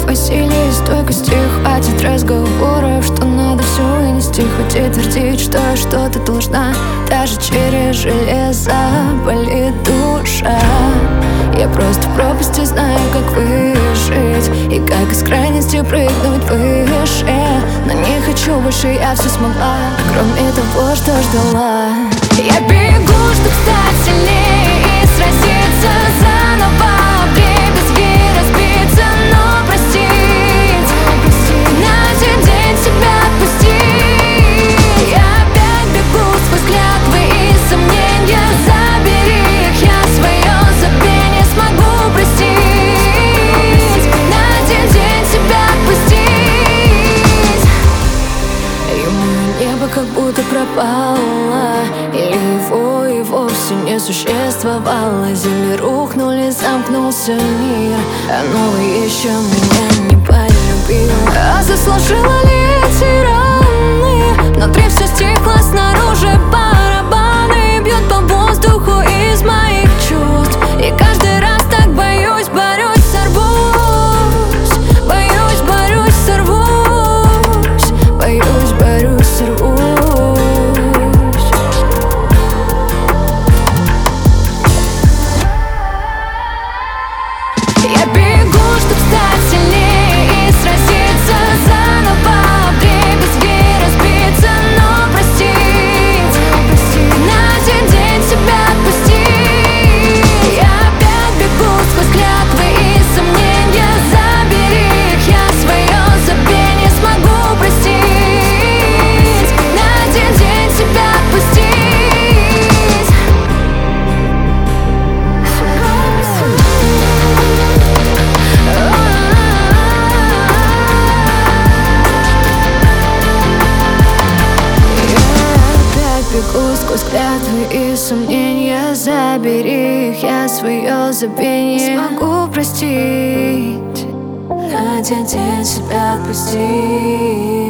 твоей силе и стойкости хватит разговоров, что надо все вынести. Хоть и твердить, что что-то должна, даже через железо болит душа. Я просто в пропасти знаю, как выжить и как из крайности прыгнуть выше. Но не хочу больше, я все смогла, кроме того, что ждала. Я бегу, чтоб стать сильнее и сразиться заново, вдребезги разбиться, но простить, на один день себя отпустить. Я опять бегу сквозь клятвы и сомнения, забери их, я свое забвение смогу простить, на один день себя отпустить. И мое небо как будто пропало, или его и вовсе не существовало. Земли рухнули, замкнулся мир, а новый еще меня не полюбил. А заслужила ли эти раны? Внутри все стихло, снаружи барабаны бьют по воздуху из моих чувств. И каждый раз так боюсь, борюсь, сорвусь. Боюсь, борюсь, сорвусь. Боюсь, борюсь, сорвусь. Я бегу, чтоб стать сильнее и сразиться заново, вдребезги разбиться, но простить, на один день себя отпустить. Я опять бегу сквозь клятвы и сомнения, забери их, я свое забвение смогу простить, на один день себя отпустить. Бегу сквозь клятвы и сомнения, забери их, я свое забвение смогу простить, на один день себя отпустить.